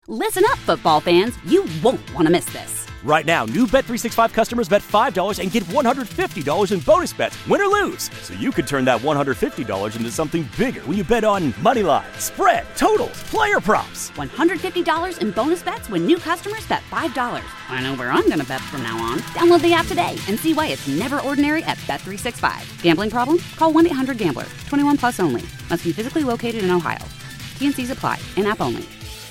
Listen up, football fans. You won't want to miss this. Right now, new Bet365 customers bet $5 and get $150 in bonus bets, win or lose. So you could turn that $150 into something bigger when you bet on moneyline, spread, totals, player props. $150 in bonus bets when new customers bet $5. I know where I'm going to bet from now on. Download the app today and see why it's never ordinary at Bet365. Gambling problem? Call 1-800-GAMBLER. 21 plus only. Must be physically located in Ohio. T&Cs apply. In-app only.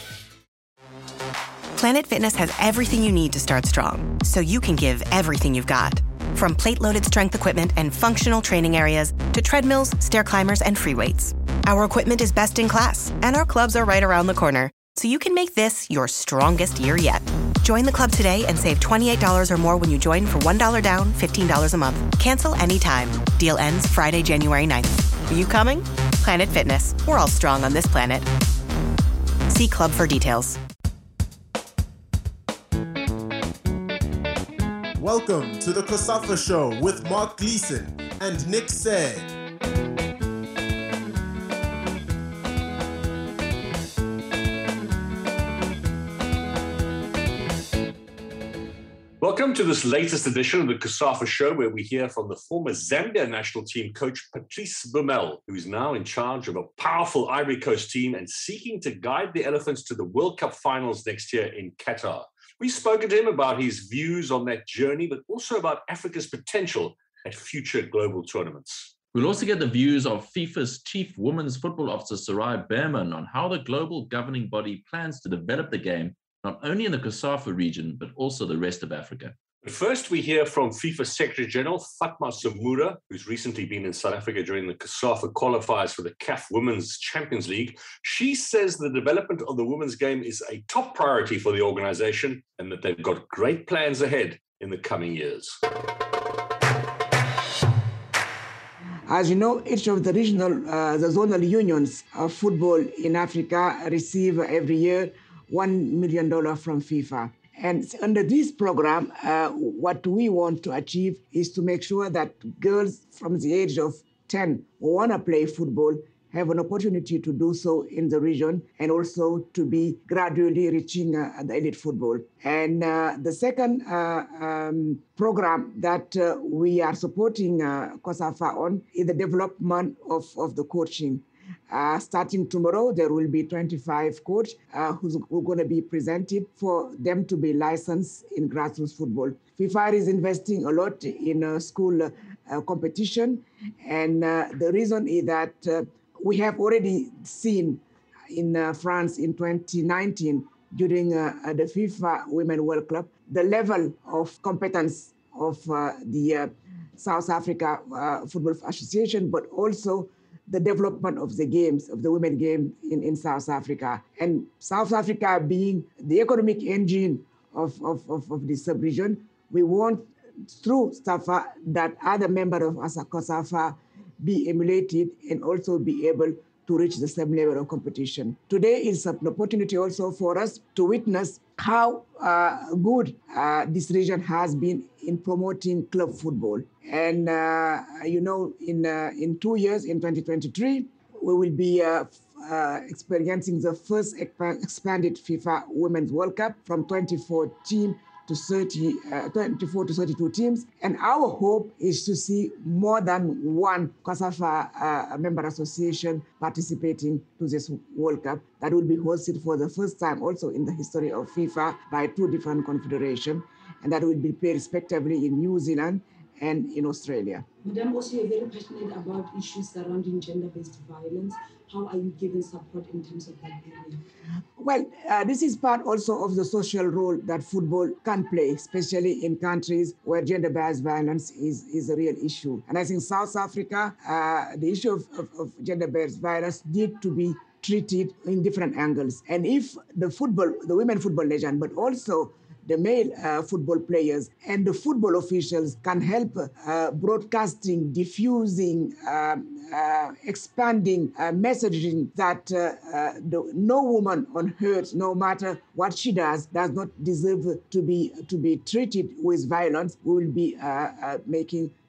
Planet Fitness has everything you need to start strong, so you can give everything you've got. From plate-loaded strength equipment and functional training areas to treadmills, stair climbers, and free weights. Our equipment is best in class, and our clubs are right around the corner, so you can make this your strongest year yet. Join the club today and save $28 or more when you join for $1 down, $15 a month. Cancel anytime. Deal ends Friday, January 9th. Are you coming? Planet Fitness. We're all strong on this planet. See club for details. Welcome to the COSAFA Show with Mark Gleason and Nick Said. Welcome to this latest edition of the COSAFA Show, where we hear from the former Zambia national team coach Patrice Bumel, who is now in charge of a powerful Ivory Coast team and seeking to guide the Elephants to the World Cup finals next year in Qatar. We've spoken to him about his views on that journey, but also about Africa's potential at future global tournaments. We'll also get the views of FIFA's chief women's football officer, Sarai Berman, on how the global governing body plans to develop the game, not only in the COSAFA region, but also the rest of Africa. But first, we hear from FIFA Secretary General Fatma Zamura, who's recently been in South Africa during the COSAFA qualifiers for the CAF Women's Champions League. She says the development of the women's game is a top priority for the organization and that they've got great plans ahead in the coming years. As you know, each of the the zonal unions of football in Africa receive every year $1 million from FIFA. And under this program, what we want to achieve is to make sure that girls from the age of 10 who want to play football have an opportunity to do so in the region and also to be gradually reaching the elite football. And the second program that we are supporting COSAFA on is the development of the coaching. Starting tomorrow, there will be 25 coaches who are going to be presented for them to be licensed in grassroots football. FIFA is investing a lot in school competition, and the reason is that we have already seen in France in 2019 during the FIFA Women World Cup the level of competence of the South Africa Football Association, but also the development of the games, of the women game in South Africa. And South Africa being the economic engine of the sub-region, we want through SAFA that other members of COSAFA be emulated and also be able to reach the same level of competition. Today is an opportunity also for us to witness how good this region has been in promoting club football. And, in 2 years, in 2023, we will be experiencing the first expanded FIFA Women's World Cup from 24 to 32 teams. And our hope is to see more than one COSAFA member association participating to this World Cup that will be hosted for the first time also in the history of FIFA by two different confederations. And that will be played respectively in New Zealand and in Australia. Madam, also you're very passionate about issues surrounding gender-based violence. How are you giving support in terms of that area? Well, this is part also of the social role that football can play, especially in countries where gender-based violence is a real issue. And I think South Africa, the issue of gender-based violence need to be treated in different angles. And if the women football legend, but also the male football players and the football officials can help broadcasting, diffusing, expanding messaging that no woman on earth, no matter what she does not deserve to be treated with violence. We will be making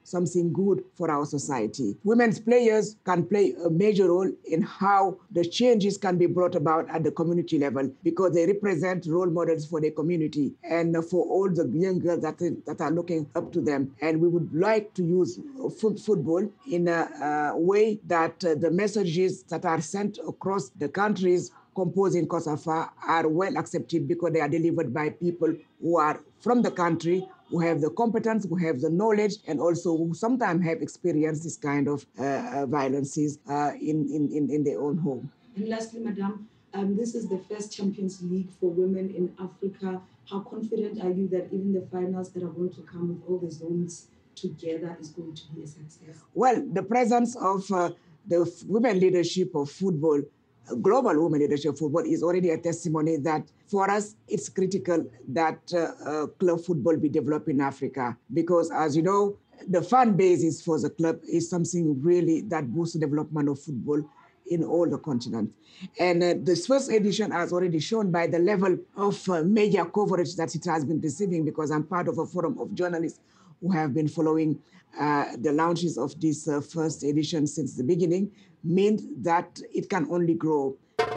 something good for our society. Women's players can play a major role in how the changes can be brought about at the community level because they represent role models for the community and for all the young girls that are looking up to them. And we would like to use football in a way that the messages that are sent across the countries composing COSAFA are well accepted because they are delivered by people who are from the country, who have the competence, who have the knowledge, and also who sometimes have experienced this kind of violences in their own home. And lastly, Madam, this is the first Champions League for women in Africa. How confident are you that even the finals that are going to come with all the zones together is going to be a success? Well, the presence of the women leadership of football, global women leadership of football, is already a testimony that for us, it's critical that club football be developed in Africa because, as you know, the fan basis for the club is something really that boosts the development of football in all the continent. And this first edition has already shown by the level of media coverage that it has been receiving because I'm part of a forum of journalists who have been following the launches of this first edition since the beginning, means that it can only grow.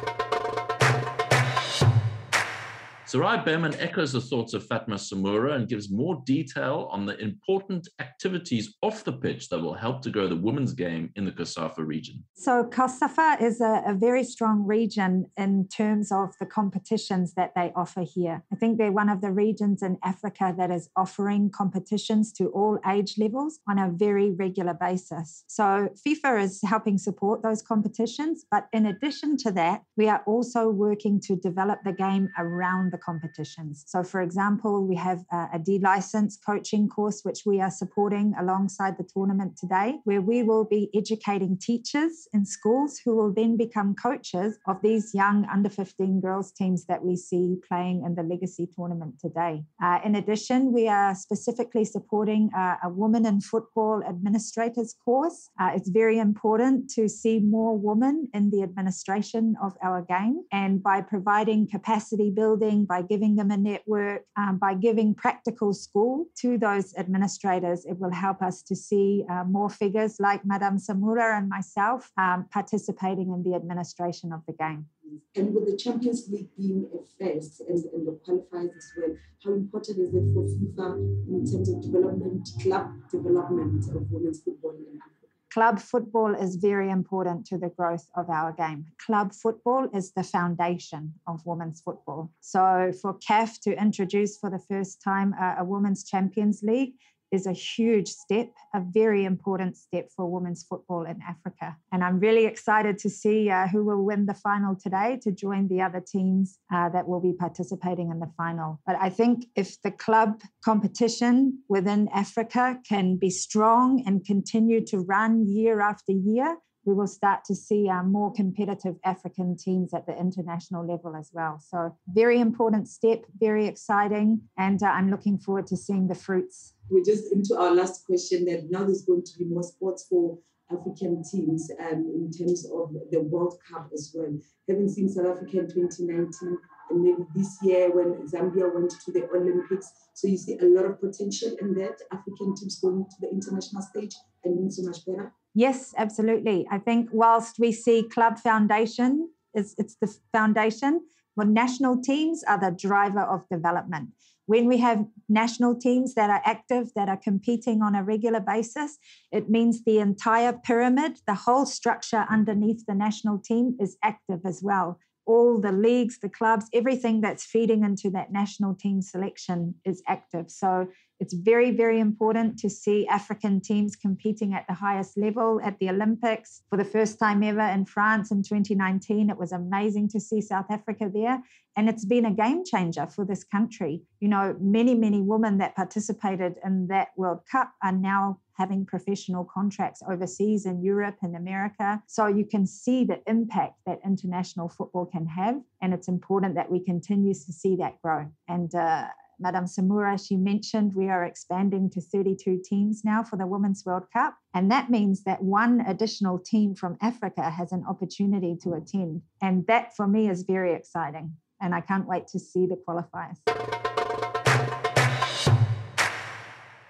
Sarai Berman echoes the thoughts of Fatma Samura and gives more detail on the important activities off the pitch that will help to grow the women's game in the COSAFA region. So COSAFA is a very strong region in terms of the competitions that they offer here. I think they're one of the regions in Africa that is offering competitions to all age levels on a very regular basis. So FIFA is helping support those competitions, but in addition to that, we are also working to develop the game around the competitions. So for example, we have a D-license coaching course, which we are supporting alongside the tournament today, where we will be educating teachers in schools who will then become coaches of these young under 15 girls teams that we see playing in the Legacy tournament today. In addition, we are specifically supporting a women in football administrators course. It's very important to see more women in the administration of our game, and by providing capacity building, by giving them a network, by giving practical school to those administrators, it will help us to see more figures like Madame Samura and myself participating in the administration of the game. And with the Champions League being a first and the qualifiers as well, how important is it for FIFA in terms of development, club development of women's football in Africa? Club football is very important to the growth of our game. Club football is the foundation of women's football. So for CAF to introduce for the first time a Women's Champions League is a huge step, a very important step for women's football in Africa. And I'm really excited to see who will win the final today to join the other teams that will be participating in the final. But I think if the club competition within Africa can be strong and continue to run year after year, we will start to see more competitive African teams at the international level as well. So very important step, very exciting, and I'm looking forward to seeing the fruits. We're just into our last question that now there's going to be more sports for African teams in terms of the World Cup as well. Having seen South Africa in 2019 and maybe this year when Zambia went to the Olympics, so you see a lot of potential in that, African teams going to the international stage and doing so much better? Yes, absolutely. I think whilst we see club foundation, it's the foundation, well, national teams are the driver of development. When we have national teams that are active, that are competing on a regular basis, it means the entire pyramid, the whole structure underneath the national team is active as well. All the leagues, the clubs, everything that's feeding into that national team selection is active. So it's very, very important to see African teams competing at the highest level at the Olympics for the first time ever in France in 2019. It was amazing to see South Africa there. And it's been a game changer for this country. You know, many, many women that participated in that World Cup are now having professional contracts overseas in Europe and America. So you can see the impact that international football can have. And it's important that we continue to see that grow. And Madame Samura, she mentioned we are expanding to 32 teams now for the Women's World Cup. And that means that one additional team from Africa has an opportunity to attend. And that for me is very exciting. And I can't wait to see the qualifiers.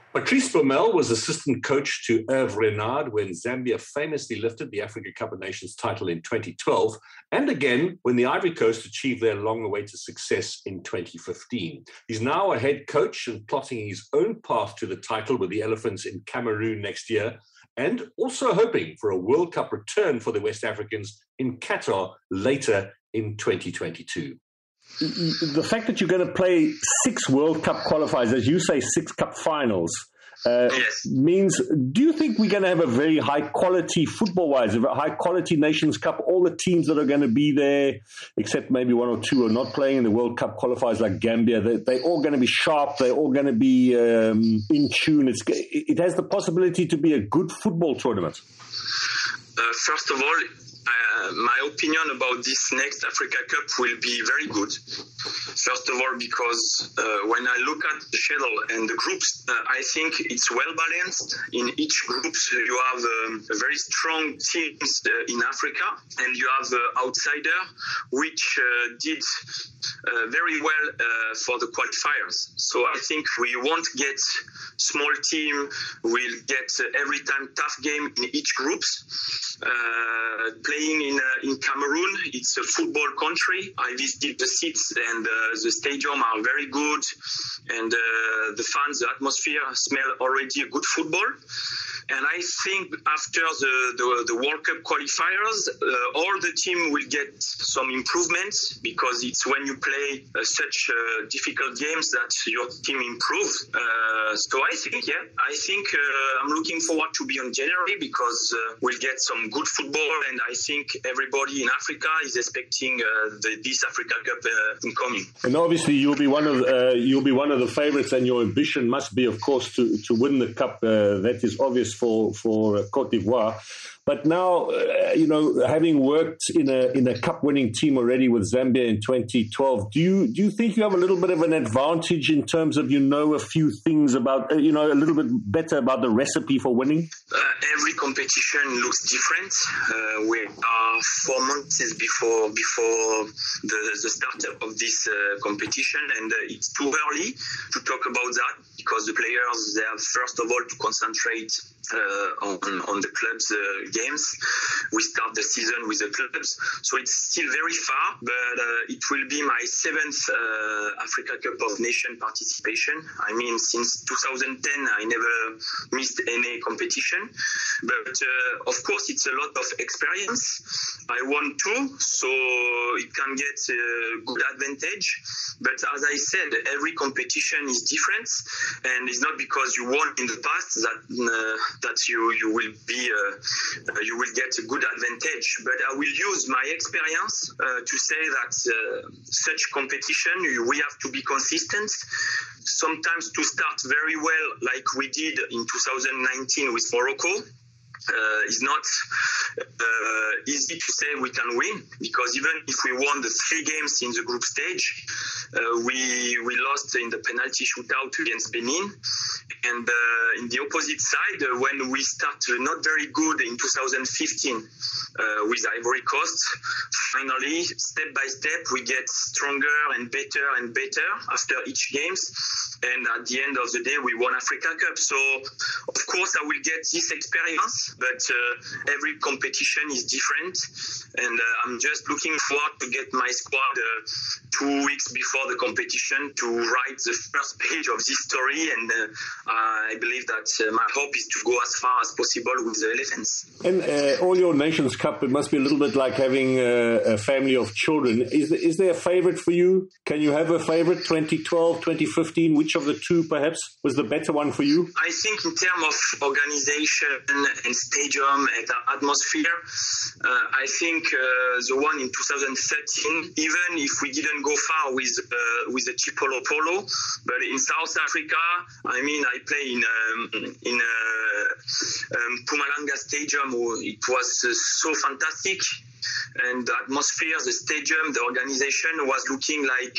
Patrice Baumel was assistant coach to Hervé Renard when Zambia famously lifted the Africa Cup of Nations title in 2012, and again when the Ivory Coast achieved their long-awaited success in 2015. He's now a head coach and plotting his own path to the title with the Elephants in Cameroon next year, and also hoping for a World Cup return for the West Africans in Qatar later in 2022. The fact that you're going to play 6 World Cup qualifiers, as you say, 6 Cup finals, means, do you think we're going to have a very high-quality, football-wise, a high-quality Nations Cup? All the teams that are going to be there, except maybe 1 or 2 are not playing in the World Cup qualifiers like Gambia, they're all going to be sharp, they're all going to be in tune. It has the possibility to be a good football tournament. First of all, my opinion about this next Africa Cup will be very good. First of all, because when I look at the schedule and the groups, I think it's well balanced. In each group, you have a very strong teams in Africa, and you have outsider, which did very well for the qualifiers. So I think we won't get small team. We'll get every time tough game in each groups. Playing in Cameroon, it's a football country. I visited the seats and the stadium are very good, and the fans, the atmosphere smell already a good football. And I think after the World Cup qualifiers, all the team will get some improvements, because it's when you play such difficult games that your team improves. So I think I'm looking forward to be on January, because we'll get some good football, and I think everybody in Africa is expecting this Africa Cup incoming. And obviously, you'll be one of the favourites, and your ambition must be, of course, to win the cup. That is obvious for Côte d'Ivoire. But now, having worked in a cup-winning team already with Zambia in 2012, do you think you have a little bit of an advantage in terms of a few things about a little bit better about the recipe for winning? Every competition looks different. We are 4 months before the start of this competition, and it's too early to talk about that, because the players, they have first of all to concentrate on the clubs games. We start the season with the clubs, so it's still very far, but it will be my 7th Africa Cup of Nations participation. I mean, since 2010 I never missed any competition, but of course it's a lot of experience. I won 2, so it can get a good advantage, but as I said, every competition is different, and it's not because you won in the past that you will get a good advantage. But I will use my experience to say that such competition, we have to be consistent. Sometimes to start very well, like we did in 2019 with Morocco. It's not easy to say we can win, because even if we won the 3 games in the group stage, we lost in the penalty shootout against Benin. And in the opposite side, when we start not very good in 2015 with Ivory Coast, finally, step by step, we get stronger and better after each games. And at the end of the day, we won Africa Cup. So, of course, I will get this experience, but every competition is different. And I'm just looking forward to get my squad 2 weeks before the competition to write the first page of this story. And I believe that my hope is to go as far as possible with the Elephants. And all your Nations Cup, it must be a little bit like having a family of children. Is there a favourite for you? Can you have a favourite? 2012, 2015, which of the 2 perhaps was the better one for you? I think in terms of organization and stadium and atmosphere, I think the one in 2013, even if we didn't go far with the Chipolo Polo, but in South Africa, I mean, I play in Mpumalanga Stadium. It was so fantastic. and the atmosphere, the stadium, the organization was looking like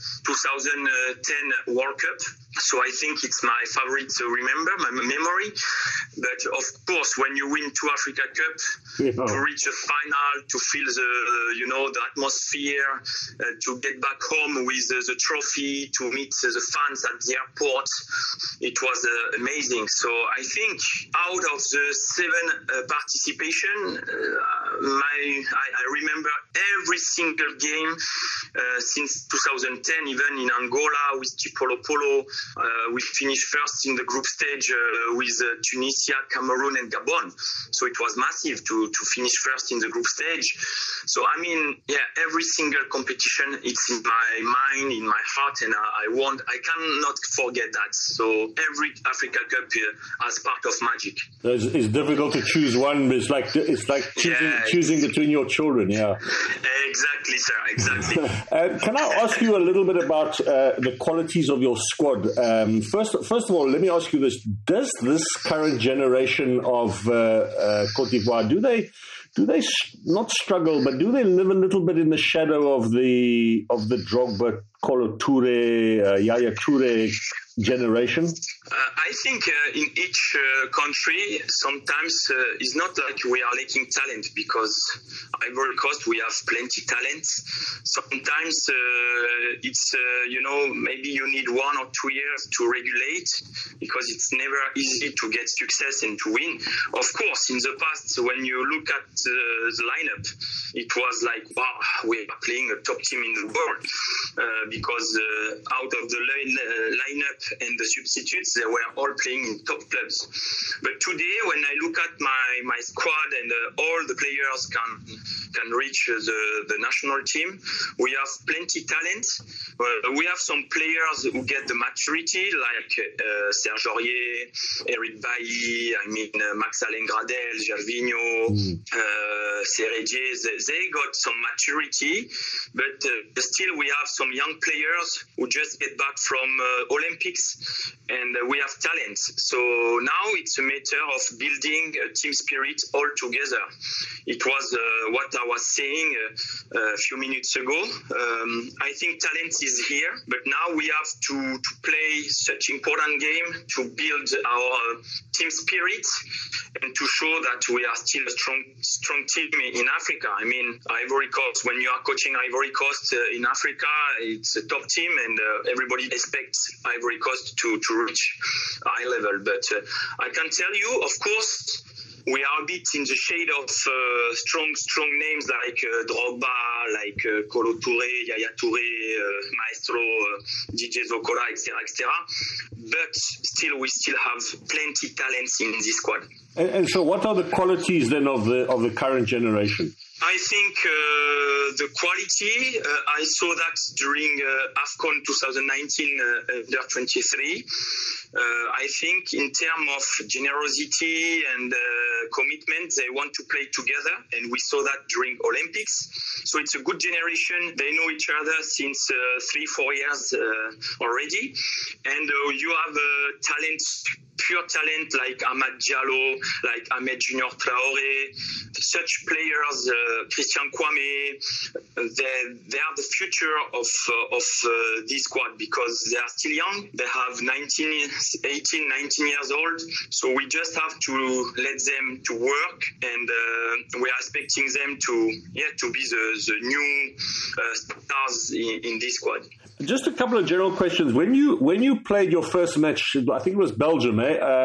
2010 World Cup. So I think it's my favorite to remember, my memory. But of course, when you win 2 Africa Cup, to reach a final, to feel the atmosphere, to get back home with the trophy, to meet the fans at the airport, it was amazing. So I think out of the 7 participation, I remember every single game since 2010, even in Angola with Chipolo Polo. We finished first in the group stage with Tunisia, Cameroon, and Gabon. So it was massive to finish first in the group stage. So, I mean, every single competition, it's in my mind, in my heart, and I cannot forget that. So every Africa Cup as part of magic. It's difficult to choose one. It's like choosing between your children, yeah. Exactly, sir, exactly. Can I ask you a little bit about the qualities of your squad? First of all, let me ask you this. Does this current generation of Côte d'Ivoire, do they not struggle, but do they live a little bit in the shadow of the Drogba, Kolo Touré, Yaya Touré generation? I think in each country, sometimes it's not like we are lacking talent, because Ivory Coast, we have plenty talent. Sometimes it's, maybe you need 1 or 2 years to regulate, because it's never easy to get success and to win. Of course, in the past, when you look at the lineup, it was like, wow, we are playing a top team in the world, because out of the lineup and the substitutes, they were all playing in top clubs. But today, when I look at my squad and all the players can reach the national team, we have plenty talent. We have some players who get the maturity, like Serge Aurier, Eric Bailly, Max-Alain Gradel, Gervinho, Seredier. They got some maturity, but still we have some young players who just get back from Olympics, and we have talent. So now it's a matter of building a team spirit all together. It was what I was saying a few minutes ago. I think talent is here, but now we have to play such important game to build our team spirit and to show that we are still a strong team in Africa. I mean, Ivory Coast, when you are coaching Ivory Coast in Africa, it's a top team, and everybody expects Ivory Coast to reach high level. But I can tell you, of course, we are a bit in the shade of strong names like Drogba, like Kolo Touré, Yaya Touré, Maestro, DJ Zokola, etc. But still, we still have plenty talents in this squad. And so, what are the qualities then of the current generation? I think the quality, I saw that during AFCON 2019 under 23. I think in terms of generosity and commitment, they want to play together, and we saw that during Olympics. So it's a good generation. They know each other since 3-4 years already, and you have talent, pure talent like Amad Diallo, like Ahmed Junior Traoré, such players, Christian Kwame, they are the future of this squad, because they are still young. They have 18, 19 years old. So we just have to let them to work, and we are expecting them to be the new stars in this squad. Just a couple of general questions. When you played your first match, I think it was Belgium,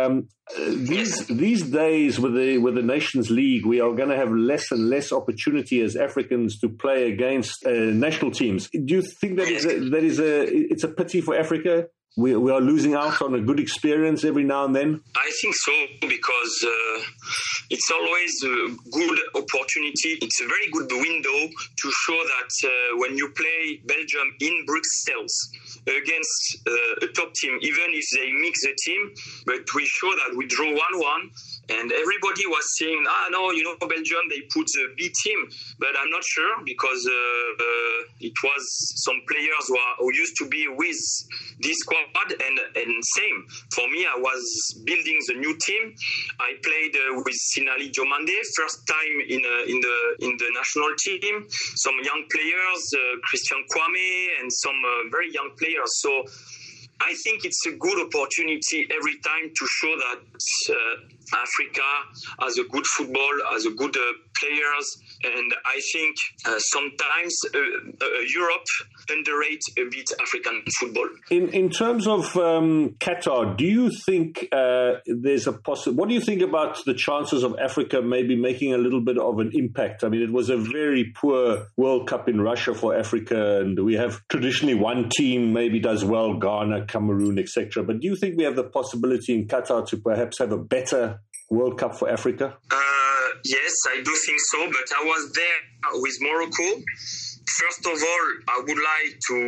these days with the Nations League, we are going to have less and less opportunity as Africans to play against national teams. Do you think it's a pity for Africa? We are losing out on a good experience every now and then? I think so, because it's always a good opportunity. It's a very good window to show that when you play Belgium in Brussels against a top team, even if they mix the team, but we show that we draw 1-1. And everybody was saying, Belgium, they put the B team. But I'm not sure, because it was some players who used to be with this squad squad, and same for me. I was building the new team. I played with Sinali Diomande, first time in the national team. Some young players, Christian Kwame, and some very young players. So I think it's a good opportunity every time to show that Africa has a good football, has a good players, and I think sometimes Europe underrates a bit African football. In terms of Qatar, do you think there's a what do you think about the chances of Africa maybe making a little bit of an impact? I mean, it was a very poor World Cup in Russia for Africa, and we have traditionally one team maybe does well, Ghana, Cameroon, etc. But do you think we have the possibility in Qatar to perhaps have a better World Cup for Africa? Yes, I do think so, but I was there with Morocco. First of all, I would like to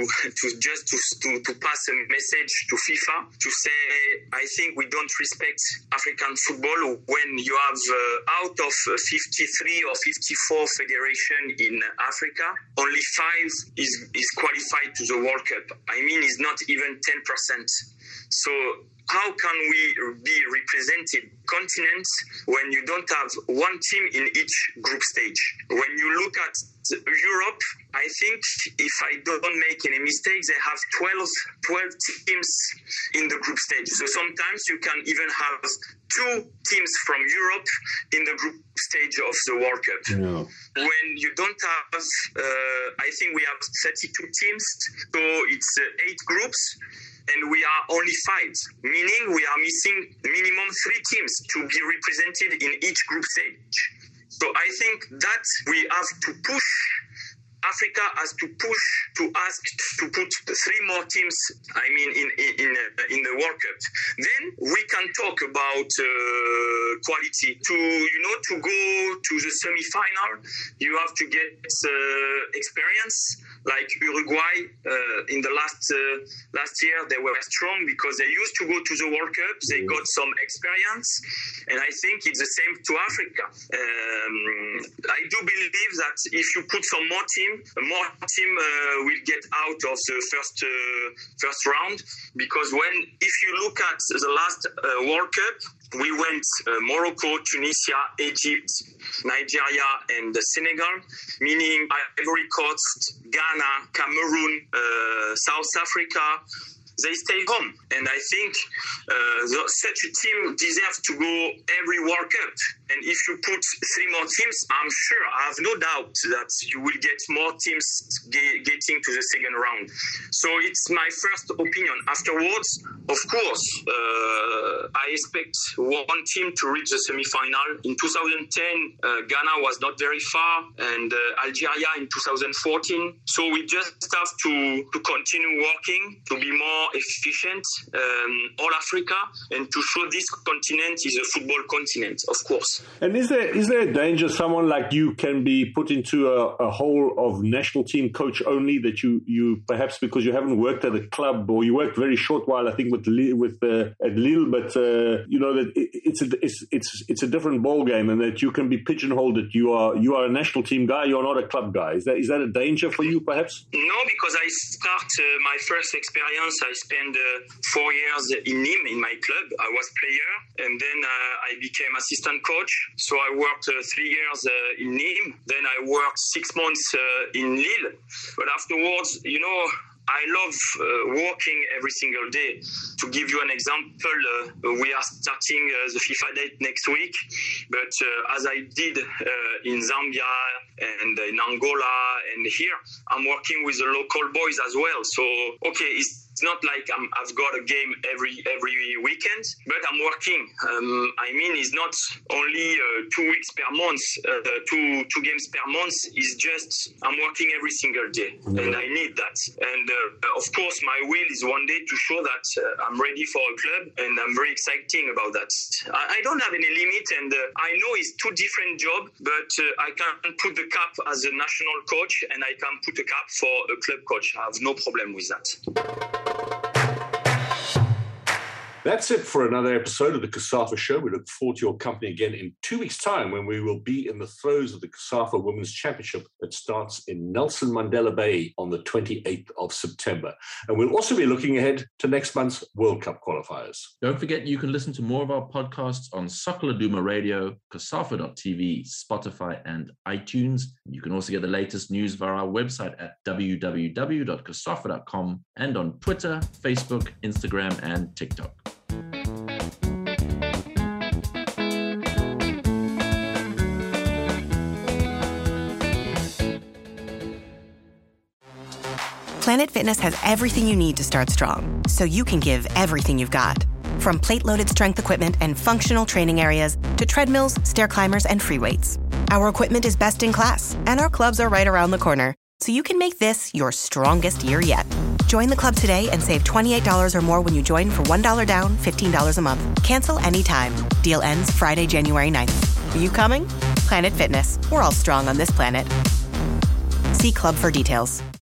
pass a message to FIFA to say I think we don't respect African football when you have out of 53 or 54 federations in Africa, only 5 is qualified to the World Cup. I mean, it's not even 10%. So how can we be represented continents when you don't have one team in each group stage? When you look at Europe, I think if I don't make any mistakes, they have 12 teams in the group stage. So sometimes you can even have 2 teams from Europe in the group stage of the World Cup. Yeah. When you don't have, I think we have 32 teams, so it's 8 groups. And we are only 5, meaning we are missing minimum 3 teams to be represented in each group stage. So I think that we have to push. Africa has to push to ask to put 3 more teams. I mean, in the World Cup. Then we can talk about quality. To go to the semi-final, you have to get experience. Like Uruguay in the last year, they were strong because they used to go to the World Cup. They got some experience, and I think it's the same to Africa. I do believe that if you put some more team will get out of the first round, because if you look at the last World Cup, we went Morocco, Tunisia, Egypt, Nigeria, and Senegal, meaning Ivory Coast, Ghana, Cameroon, South Africa. They stay home, and I think such a team deserves to go every World Cup. And if you put 3 more teams, I'm sure, I have no doubt that you will get more teams getting to the second round. So it's my first opinion. Afterwards, of course, I expect one team to reach the semi-final. In 2010, Ghana was not very far, and Algeria in 2014. So we just have to continue working to be more efficient, all Africa, and to show this continent is a football continent, of course. And is there a danger someone like you can be put into a hole of national team coach only, that you perhaps because you haven't worked at a club, or you worked very short while I think at Lille, but that it's a different ball game, and that you can be pigeonholed that you are a national team guy, you're not a club guy. Is that a danger for you perhaps? No, because I start my first experience. I spent 4 years in Nîmes in my club. I was player, and then I became assistant coach. So I worked 3 years in Nîmes. Then I worked 6 months in Lille. But afterwards, I love working every single day. To give you an example, we are starting the FIFA date next week, but as I did in Zambia and in Angola and here, I'm working with the local boys as well. So, okay, it's not like I've got a game every weekend, but I'm working. I mean, it's not only 2 weeks per month, two games per month. It's just I'm working every single day, and I need that. And of course, my will is one day to show that I'm ready for a club, and I'm very exciting about that. I don't have any limit, and I know it's 2 different jobs, but I can put the cap as a national coach, and I can put a cap for a club coach. I have no problem with that. That's it for another episode of the COSAFA Show. We look forward to your company again in 2 weeks' time when we will be in the throes of the COSAFA Women's Championship that starts in Nelson Mandela Bay on the 28th of September. And we'll also be looking ahead to next month's World Cup qualifiers. Don't forget you can listen to more of our podcasts on Soccer Laduma Radio, COSAFA.tv, Spotify, and iTunes. You can also get the latest news via our website at www.cosafa.com and on Twitter, Facebook, Instagram, and TikTok. Planet Fitness has everything you need to start strong, so you can give everything you've got. From plate-loaded strength equipment and functional training areas to treadmills, stair climbers, and free weights. Our equipment is best in class, and our clubs are right around the corner, so you can make this your strongest year yet. Join the club today and save $28 or more when you join for $1 down, $15 a month. Cancel anytime. Deal ends Friday, January 9th. Are you coming? Planet Fitness. We're all strong on this planet. See club for details.